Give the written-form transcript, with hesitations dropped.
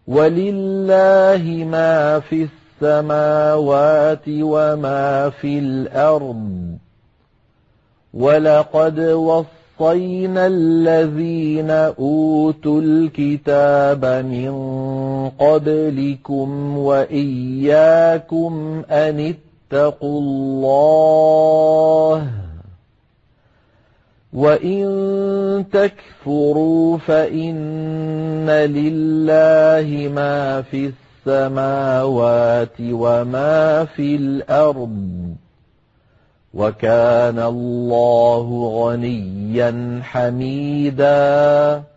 وَلِلَّهِ مَا فِي السَّمَاوَاتِ وَمَا فِي الْأَرْضِ وَلَقَدْ وَصَّيْنَا الَّذِينَ أُوتُوا الْكِتَابَ مِن قَبْلِكُمْ وَإِيَّاكُمْ أَنِ اتَّقُوا اللَّهَ وَإِن تَكْفُرُوا فَإِنَّ لِلَّهِ مَا فِي السَّمَاوَاتِ وَمَا فِي الْأَرْضِ وَكَانَ اللَّهُ غَنِيًّا حَمِيدًا